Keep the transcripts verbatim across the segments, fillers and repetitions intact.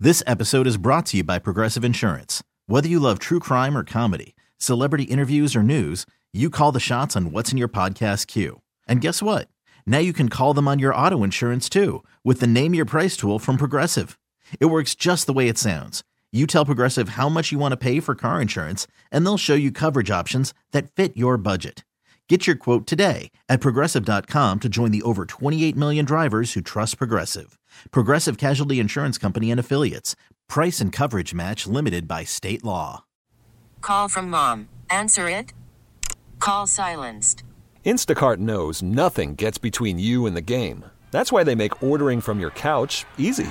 This episode is brought to you by Progressive Insurance. Whether you love true crime or comedy, celebrity interviews or news, you call the shots on what's in your podcast queue. And guess what? Now you can call them on your auto insurance too with the Name Your Price tool from Progressive. It works just the way it sounds. You tell Progressive how much you want to pay for car insurance, and they'll show you coverage options that fit your budget. Get your quote today at Progressive dot com to join the over twenty-eight million drivers who trust Progressive. Progressive Casualty Insurance Company and Affiliates. Price and coverage match limited by state law. Call from mom. Answer it. Call silenced. Instacart knows nothing gets between you and the game. That's why they make ordering from your couch easy.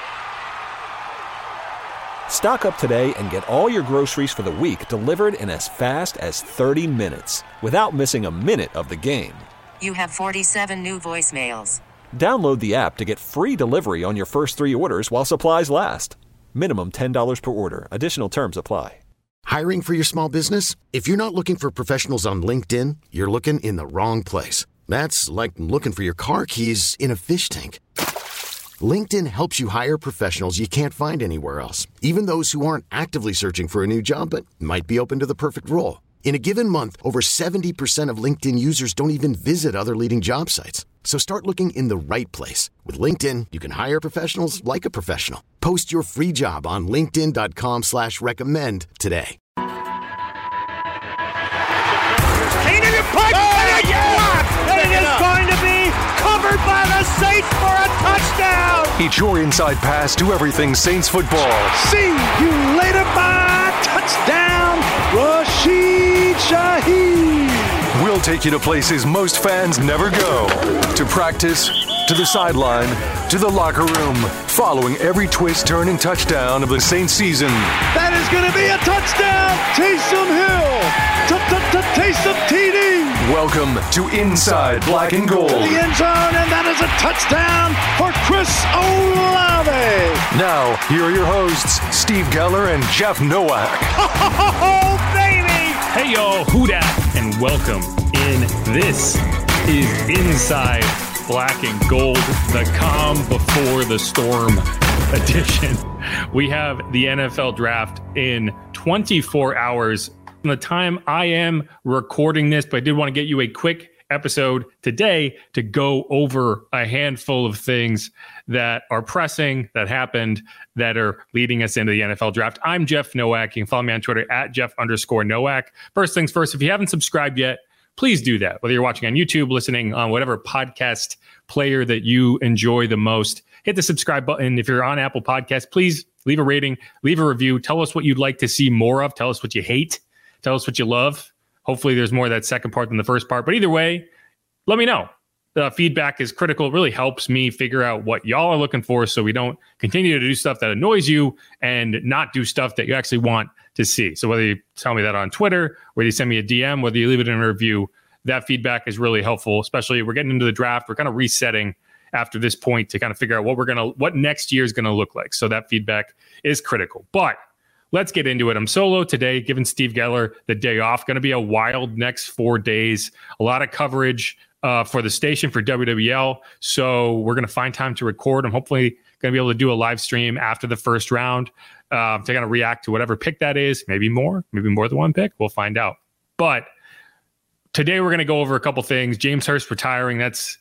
Stock up today and get all your groceries for the week delivered in as fast as thirty minutes without missing a minute of the game. You have forty-seven new voicemails. Download the app to get free delivery on your first three orders while supplies last. Minimum ten dollars per order. Additional terms apply. Hiring for your small business? If you're not looking for professionals on LinkedIn, you're looking in the wrong place. That's like looking for your car keys in a fish tank. LinkedIn helps you hire professionals you can't find anywhere else, even those who aren't actively searching for a new job but might be open to the perfect role. In a given month, over seventy percent of LinkedIn users don't even visit other leading job sites. So start looking in the right place. With LinkedIn, you can hire professionals like a professional. Post your free job on linkedin dot com slash recommend today. It is going to be covered by the Saints for a touchdown. It's your inside pass to everything Saints football. See you later, bye. Touchdown, Rashid Shaheed. We'll take you to places most fans never go. To practice, to the sideline, to the locker room. Following every twist, turn, and touchdown of the Saints season. That is going to be a touchdown. Taysom Hill. Taysom T D. Welcome to Inside Black and Gold. The end zone, and that is a touchdown for Chris Olave. Now, here are your hosts, Steve Geller and Jeff Nowak. Oh, baby! Hey, y'all, who dat? And welcome in. This is Inside Black and Gold, the calm before the storm edition. We have the N F L draft in twenty-four hours. From the time I am recording this, but I did want to get you a quick episode today to go over a handful of things that are pressing, that happened, that are leading us into the N F L draft. I'm Jeff Nowak. You can follow me on Twitter at Jeff underscore Nowak. First things first, if you haven't subscribed yet, please do that. Whether you're watching on YouTube, listening on whatever podcast player that you enjoy the most, hit the subscribe button. If you're on Apple Podcasts, please leave a rating, leave a review. Tell us what you'd like to see more of. Tell us what you hate. Tell us what you love. Hopefully there's more of that second part than the first part. But either way, let me know. The feedback is critical. It really helps me figure out what y'all are looking for so we don't continue to do stuff that annoys you and not do stuff that you actually want to see. So whether you tell me that on Twitter, whether you send me a D M, whether you leave it in a review, that feedback is really helpful, especially we're getting into the draft. We're kind of resetting after this point to kind of figure out what we're going to, what next year is going to look like. So that feedback is critical. But let's get into it. I'm solo today, giving Steve Geller the day off. Going to be a wild next four days. A lot of coverage uh, for the station for W W L. So we're going to find time to record. I'm hopefully going to be able to do a live stream after the first round uh, to kind of react to whatever pick that is. Maybe more, maybe more than one pick. We'll find out. But today we're going to go over a couple things. James Hurst retiring. That's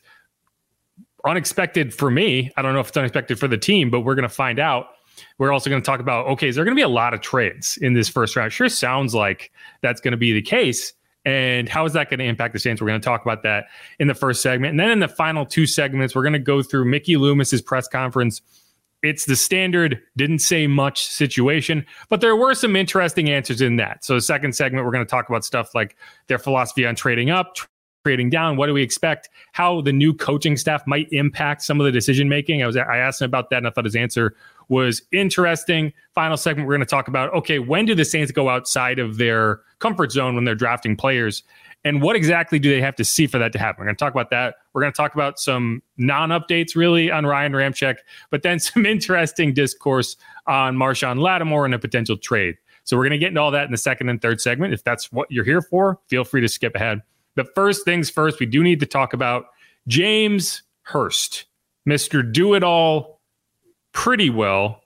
unexpected for me. I don't know if it's unexpected for the team, but we're going to find out. We're also going to talk about, okay, is there going to be a lot of trades in this first round? Sure sounds like that's going to be the case. And how is that going to impact the Saints? We're going to talk about that in the first segment. And then in the final two segments, we're going to go through Mickey Loomis's press conference. It's the standard didn't say much situation, but there were some interesting answers in that. So the second segment, we're going to talk about stuff like their philosophy on trading up, trading down. What do we expect? How the new coaching staff might impact some of the decision making. I was I asked him about that, and I thought his answer was interesting. Final segment, we're going to talk about, okay, when do the Saints go outside of their comfort zone when they're drafting players? And what exactly do they have to see for that to happen? We're going to talk about that. We're going to talk about some non-updates really on Ryan Ramczyk, but then some interesting discourse on Marshawn Lattimore and a potential trade. So we're going to get into all that in the second and third segment. If that's what you're here for, feel free to skip ahead. But first things first, we do need to talk about James Hurst, Mister Do-It-All pretty well.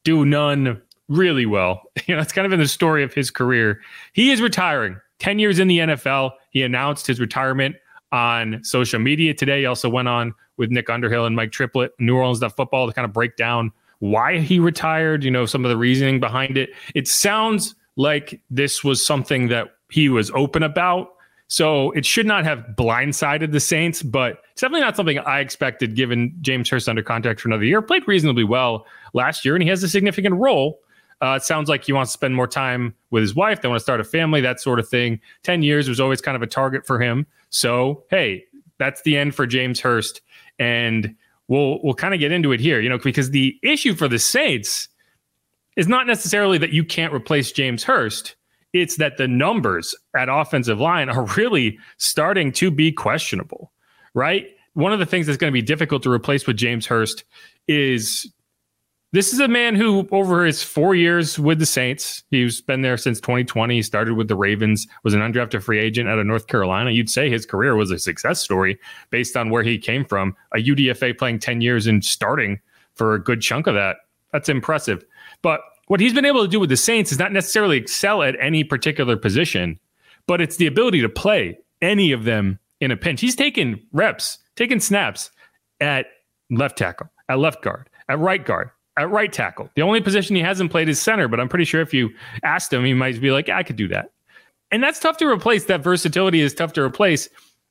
do none really well. You know, it's kind of in the story of his career. He is retiring. ten years in the N F L. He announced his retirement on social media today. He also went on with Nick Underhill and Mike Triplett, New Orleans Football, to kind of break down why he retired, you know, some of the reasoning behind it. It sounds like this was something that he was open about. So it should not have blindsided the Saints, but it's definitely not something I expected given James Hurst under contract for another year. Played reasonably well last year, and he has a significant role. Uh, it sounds like he wants to spend more time with his wife. They want to start a family, that sort of thing. ten years was always kind of a target for him. So, hey, that's the end for James Hurst. And we'll we'll kind of get into it here, you know, because the issue for the Saints is not necessarily that you can't replace James Hurst. It's that the numbers at offensive line are really starting to be questionable, right? One of the things that's going to be difficult to replace with James Hurst is this is a man who, over his four years with the Saints, he's been there since twenty twenty. He started with the Ravens, was an undrafted free agent out of North Carolina. You'd say his career was a success story based on where he came from. A U D F A playing ten years and starting for a good chunk of that. That's impressive. But what he's been able to do with the Saints is not necessarily excel at any particular position, but it's the ability to play any of them in a pinch. He's taken reps, taken snaps at left tackle, at left guard, at right guard, at right tackle. The only position he hasn't played is center, but I'm pretty sure if you asked him, he might be like, yeah, I could do that. And that's tough to replace. That versatility is tough to replace.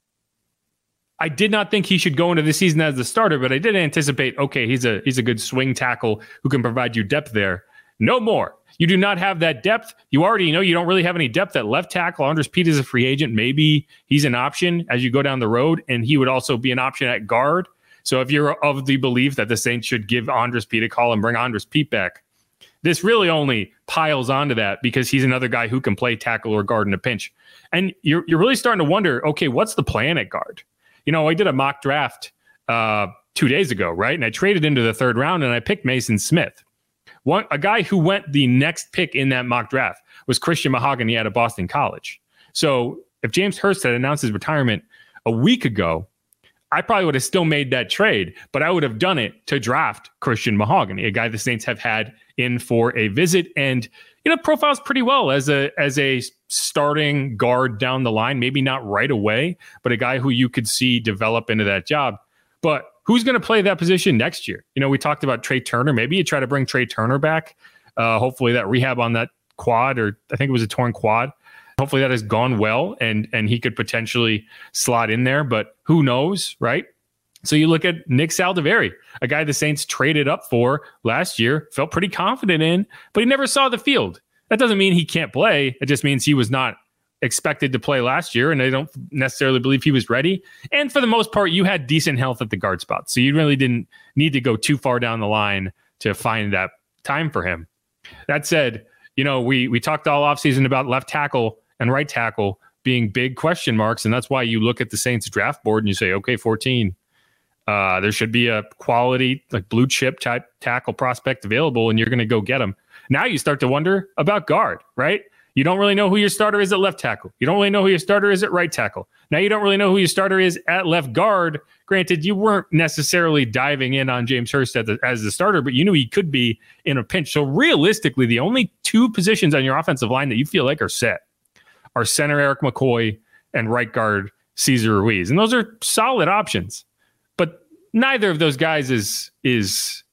I did not think he should go into the season as the starter, but I did anticipate, okay, he's a he's a good swing tackle who can provide you depth there. No more. You do not have that depth. You already know you don't really have any depth at left tackle. Andres Pete is a free agent. Maybe he's an option as you go down the road, and he would also be an option at guard. So if you're of the belief that the Saints should give Andres Pete a call and bring Andres Pete back, this really only piles onto that because he's another guy who can play tackle or guard in a pinch. And you're you're really starting to wonder, okay, what's the plan at guard? You know, I did a mock draft uh, two days ago, right? And I traded into the third round and I picked Mason Smith. One, a guy who went the next pick in that mock draft was Christian Mahogany out of Boston College. So if James Hurst had announced his retirement a week ago, I probably would have still made that trade, but I would have done it to draft Christian Mahogany, a guy the Saints have had in for a visit and, you know, profiles pretty well as a as a starting guard down the line. Maybe not right away, but a guy who you could see develop into that job. But who's going to play that position next year? You know, we talked about Trey Turner. Maybe you try to bring Trey Turner back. Uh, hopefully that rehab on that quad, or I think it was a torn quad. Hopefully that has gone well and and he could potentially slot in there, but who knows, right? So you look at Nick Saldiveri, a guy the Saints traded up for last year, felt pretty confident in, but he never saw the field. That doesn't mean he can't play. It just means he was not expected to play last year, and they don't necessarily believe he was ready. And for the most part, you had decent health at the guard spot, so you really didn't need to go too far down the line to find that time for him. That said, you know, we we talked all offseason about left tackle and right tackle being big question marks, and that's why you look at the Saints draft board and you say, okay, fourteen, uh, there should be a quality, like blue chip type tackle prospect available, and you're going to go get them. Now you start to wonder about guard, right? You don't really know who your starter is at left tackle. You don't really know who your starter is at right tackle. Now you don't really know who your starter is at left guard. Granted, you weren't necessarily diving in on James Hurst as the, as the starter, but you knew he could be in a pinch. So realistically, the only two positions on your offensive line that you feel like are set are center Eric McCoy and right guard Cesar Ruiz. And those are solid options. But neither of those guys is is...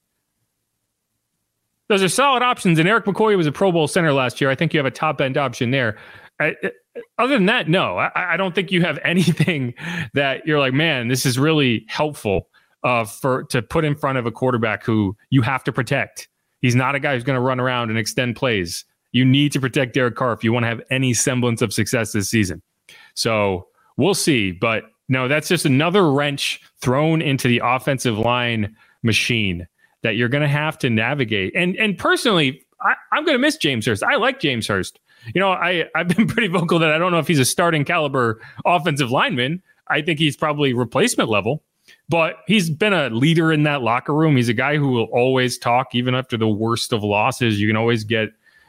Those are solid options, and Eric McCoy was a Pro Bowl center last year. I think you have a top-end option there. I, other than that, no. I, I don't think you have anything that you're like, man, this is really helpful uh, for to put in front of a quarterback who you have to protect. He's not a guy who's going to run around and extend plays. You need to protect Derek Carr if you want to have any semblance of success this season. So we'll see. But no, that's just another wrench thrown into the offensive line machine that you're going to have to navigate. And and personally, I, I'm going to miss James Hurst. I like James Hurst. You know, I, I've been pretty vocal that I don't know if he's a starting caliber offensive lineman. I think he's probably replacement level, but he's been a leader in that locker room. He's a guy who will always talk, even after the worst of losses. You can always get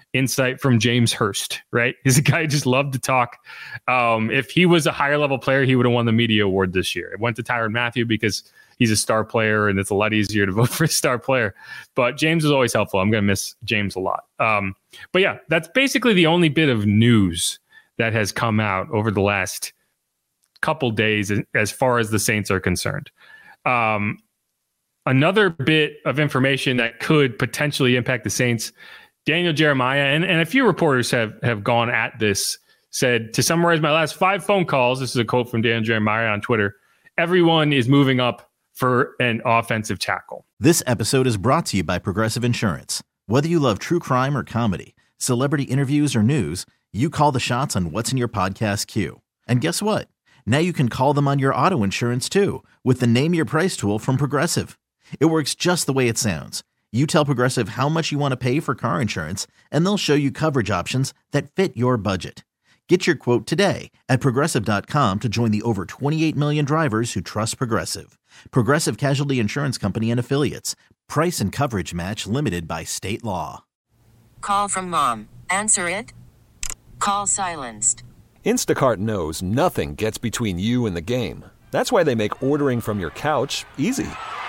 insight from James Hurst, right? He's a guy who just loved to talk. Um, if he was a higher level player, he would have won the media award this year. It went to Tyrann Mathieu because he's a star player and it's a lot easier to vote for a star player. But James is always helpful. I'm going to miss James a lot. Um, but yeah, that's basically the only bit of news that has come out over the last couple days as far as the Saints are concerned. Um, another bit of information that could potentially impact the Saints, Daniel Jeremiah, and, and a few reporters have, have gone at this, said, to summarize my last five phone calls, this is a quote from Daniel Jeremiah on Twitter, everyone is moving up for an offensive tackle. This episode is brought to you by Progressive Insurance. Whether you love true crime or comedy, celebrity interviews or news, you call the shots on what's in your podcast queue. And guess what? Now you can call them on your auto insurance too with the Name Your Price tool from Progressive. It works just the way it sounds. You tell Progressive how much you want to pay for car insurance, and they'll show you coverage options that fit your budget. Get your quote today at Progressive dot com to join the over twenty-eight million drivers who trust Progressive. Progressive Casualty Insurance Company and Affiliates. Price and coverage match limited by state law. Call from mom. Answer it. Call silenced. Instacart knows nothing gets between you and the game. That's why they make ordering from your couch easy.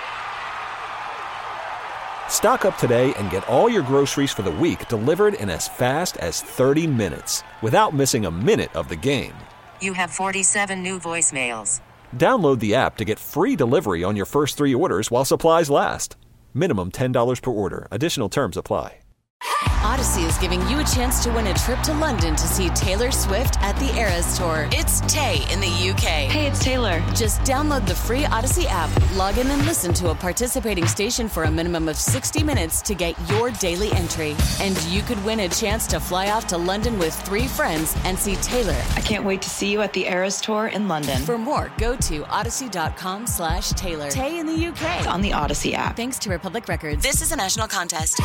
Stock up today and get all your groceries for the week delivered in as fast as thirty minutes without missing a minute of the game. You have forty-seven new voicemails. Download the app to get free delivery on your first three orders while supplies last. Minimum ten dollars per order. Additional terms apply. Odyssey is giving you a chance to win a trip to London to see Taylor Swift at the Eras Tour. It's Tay in the U K. Hey, it's Taylor. Just download the free Odyssey app, log in and listen to a participating station for a minimum of sixty minutes to get your daily entry. And you could win a chance to fly off to London with three friends and see Taylor. I can't wait to see you at the Eras Tour in London. For more, go to odyssey.com slash Taylor. Tay in the U K. It's on the Odyssey app. Thanks to Republic Records. This is a national contest.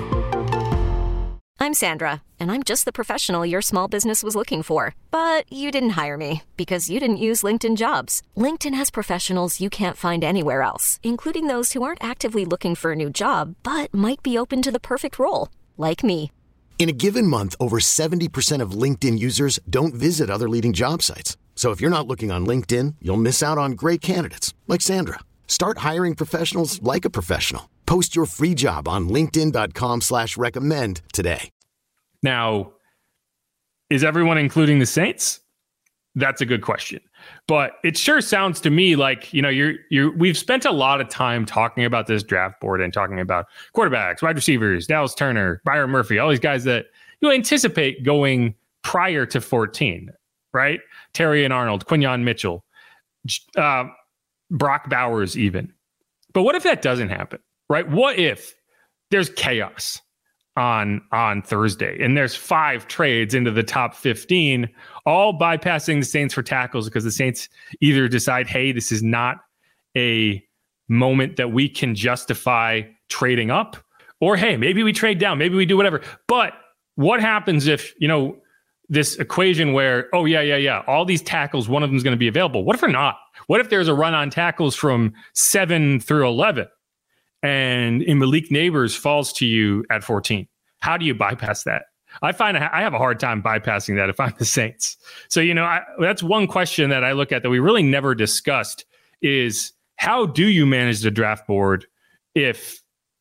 I'm Sandra, and I'm just the professional your small business was looking for. But you didn't hire me because you didn't use LinkedIn Jobs. LinkedIn has professionals you can't find anywhere else, including those who aren't actively looking for a new job, but might be open to the perfect role, like me. In a given month, over seventy percent of LinkedIn users don't visit other leading job sites. So if you're not looking on LinkedIn, you'll miss out on great candidates like Sandra. Start hiring professionals like a professional. Post your free job on linkedin.com slash recommend today. Now, is everyone including the Saints? That's a good question. But it sure sounds to me like, you know, you're you're we've spent a lot of time talking about this draft board and talking about quarterbacks, wide receivers, Dallas Turner, Byron Murphy, all these guys that you anticipate going prior to fourteen, right? Terry and Arnold, Quinyon Mitchell, uh, Brock Bowers even. But what if that doesn't happen, right? What if there's chaos on on Thursday and there's five trades into the top fifteen, all bypassing the Saints for tackles because the Saints either decide, hey, this is not a moment that we can justify trading up, or hey, maybe we trade down, maybe we do whatever. But what happens if, you know, this equation where, oh, yeah, yeah, yeah, all these tackles, one of them is going to be available. What if they're not? What if there's a run on tackles from seven through eleven and Malik Neighbors falls to you at fourteen? How do you bypass that? I find I have a hard time bypassing that if I'm the Saints. So, you know, I, that's one question that I look at that we really never discussed is how do you manage the draft board if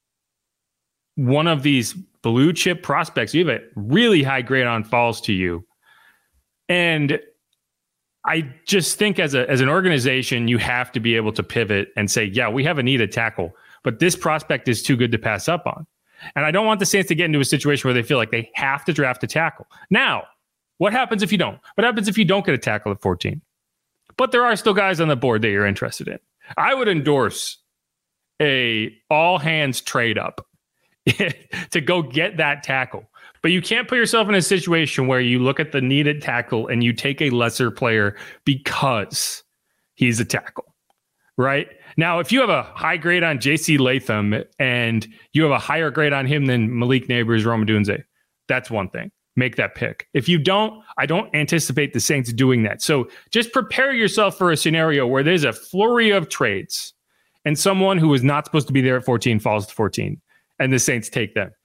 one of these blue chip prospects, you have a really high grade on, falls to you? And I just think as a as an organization, you have to be able to pivot and say, yeah, we have a need at tackle, but this prospect is too good to pass up on. And I don't want the Saints to get into a situation where they feel like they have to draft a tackle. Now, what happens if you don't? What happens if you don't get a tackle at fourteen? But there are still guys on the board that you're interested in. I would endorse a all hands trade up to go get that tackle. But you can't put yourself in a situation where you look at the needed tackle and you take a lesser player because he's a tackle, right? Now, if you have a high grade on J C Latham and you have a higher grade on him than Malik Neighbors, Rome Odunze, that's one thing. Make that pick. If you don't, I don't anticipate the Saints doing that. So just prepare yourself for a scenario where there's a flurry of trades and someone who is not supposed to be there at fourteen falls to fourteen and the Saints take them.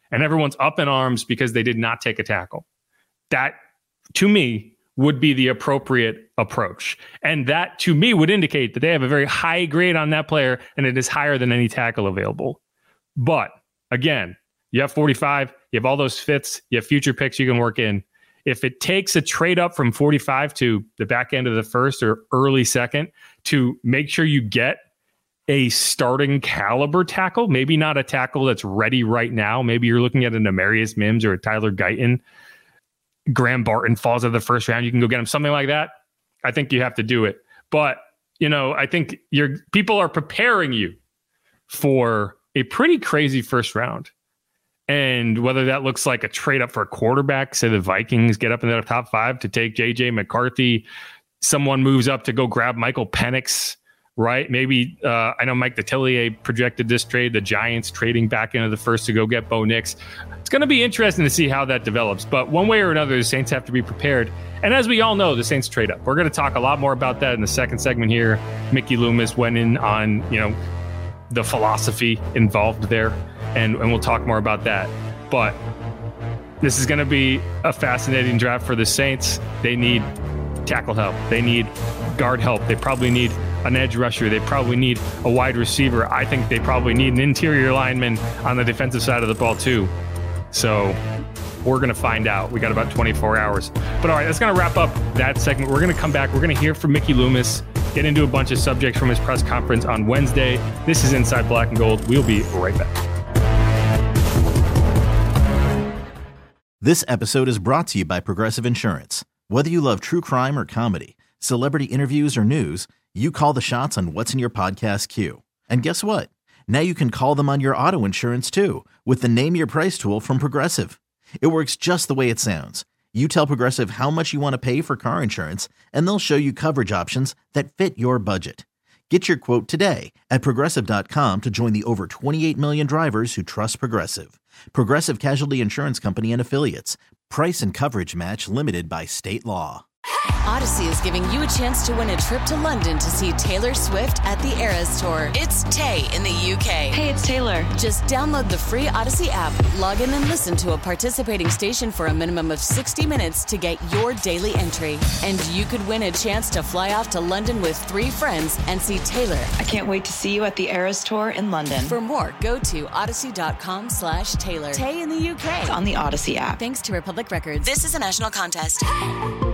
and everyone's up in arms because they did not take a tackle. That, to me, would be the appropriate approach. And that, to me, would indicate that they have a very high grade on that player, and it is higher than any tackle available. But, again, you have forty-five, you have all those fifths, you have future picks you can work in. If it takes a trade up from forty-five to the back end of the first or early second to make sure you get a starting caliber tackle, maybe not a tackle that's ready right now. Maybe you're looking at an Amarius Mims or a Tyler Guyton. Graham Barton falls out of the first round. You can go get him, something like that. I think you have to do it. But, you know, I think your people are preparing you for a pretty crazy first round. And whether that looks like a trade up for a quarterback, say the Vikings get up in the top five to take J J McCarthy, someone moves up to go grab Michael Penix, right? Maybe, uh, I know Mike Detillier projected this trade, the Giants trading back into the first to go get Bo Nix. It's going to be interesting to see how that develops. But one way or another, the Saints have to be prepared. And as we all know, the Saints trade up. We're going to talk a lot more about that in the second segment here. Mickey Loomis went in on, you know, the philosophy involved there, and, and we'll talk more about that. But this is going to be a fascinating draft for the Saints. They need tackle help. They need guard help. They probably need an edge rusher. They probably need a wide receiver. I think they probably need an interior lineman on the defensive side of the ball too. So we're going to find out. We got about twenty-four hours. But all right, that's going to wrap up that segment. We're going to come back. We're going to hear from Mickey Loomis, get into a bunch of subjects from his press conference on Wednesday. This is Inside Black and Gold. We'll be right back. This episode is brought to you by Progressive Insurance. Whether you love true crime or comedy, celebrity interviews or news, you call the shots on what's in your podcast queue. And guess what? Now you can call them on your auto insurance too with the Name Your Price tool from Progressive. It works just the way it sounds. You tell Progressive how much you want to pay for car insurance, and they'll show you coverage options that fit your budget. Get your quote today at Progressive dot com to join the over twenty-eight million drivers who trust Progressive. Progressive Casualty Insurance Company and Affiliates. Price and coverage match limited by state law. Odyssey is giving you a chance to win a trip to London to see Taylor Swift at the Eras Tour. It's Tay in the U K. Hey, it's Taylor. Just download the free Odyssey app, log in and listen to a participating station for a minimum of sixty minutes to get your daily entry. And you could win a chance to fly off to London with three friends and see Taylor. I can't wait to see you at the Eras Tour in London. For more, go to odyssey.com slash Taylor. Tay in the U K. It's on the Odyssey app. Thanks to Republic Records. This is a national contest.